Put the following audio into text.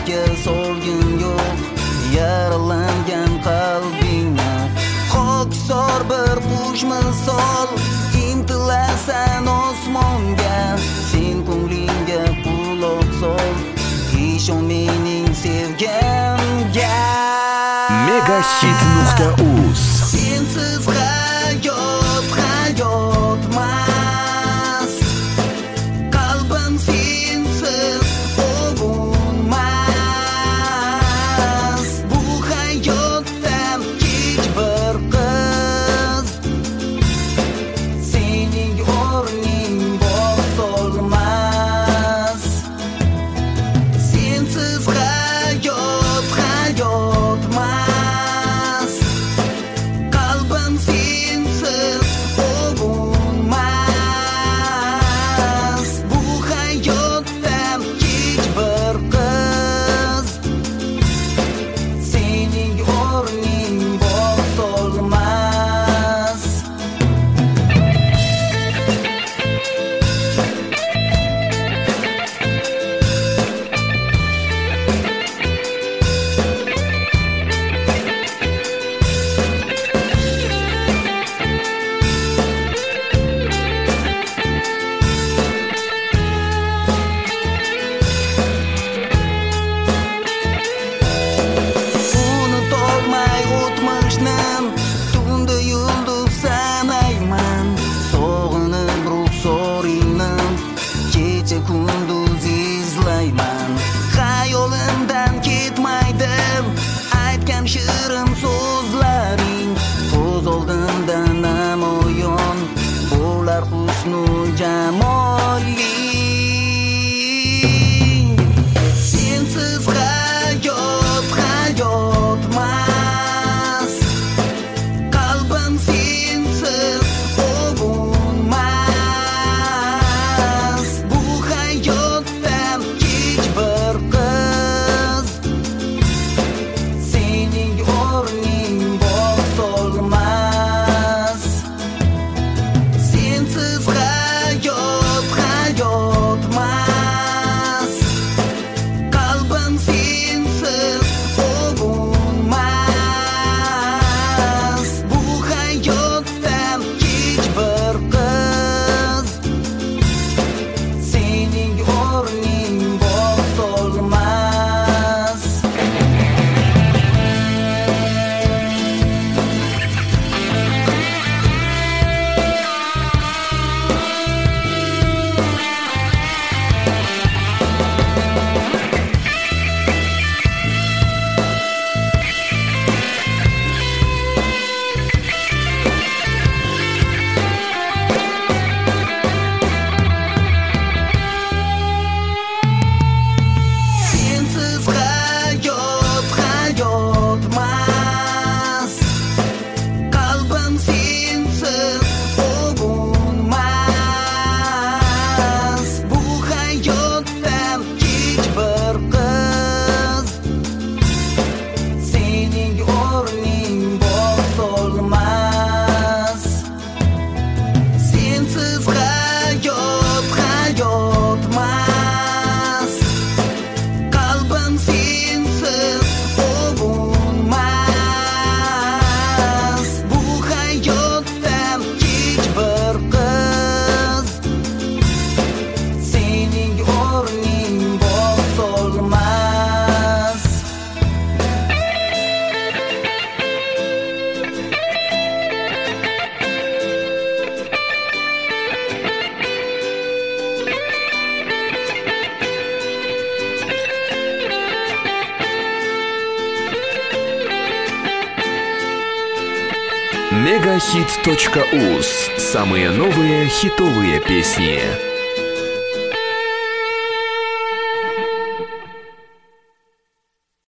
ko'kka solgin yo'q yaralangan qalbingni. Xokisor bir qush misol intilasan osmonga, sen ko'nglingga quloq sol, ishon mening sevgimga. Megahit.uz Sensiz hayot hayotmas, qalbim sensiz ovunmas. Bu hayotda hech bir qiz sening o'rning bosolmas. Sensiz hayot hayotmas, qalbim sensiz ovunmas. Bu hayotda hech bir qiz sening o'rning bosolmas. Unutolmay o'tmishni, tunda yulduz sanayman. Sog'inib ruxsoringni, kecha kunduz izlayman. Xayolimdan ketmaydi aytgan shirin so'zlaring. Ko'z oldimda namoyon bo'lar husnu jamoling. Sensiz hayot hayotmas, qalbim sensiz ovunmas. Bu hayotda hech bir qiz sening o'rning bosolmas. Sensiz hayot hayotmas, qalbim sensiz ovunmas. Bu hayotda hech bir qiz sening o'rning bosolmas. Sensiz hayot hayotmas, qalbim sensiz ovunmas. Bu hayotda hech bir qiz sening o'rning bosolmas. Sensiz hayot hayotmas, qalbim sensiz ovunmas. Bu hayotda hech bir qiz sening o'rning bosolmas. Megahit.uz. Самые новые хитовые песни.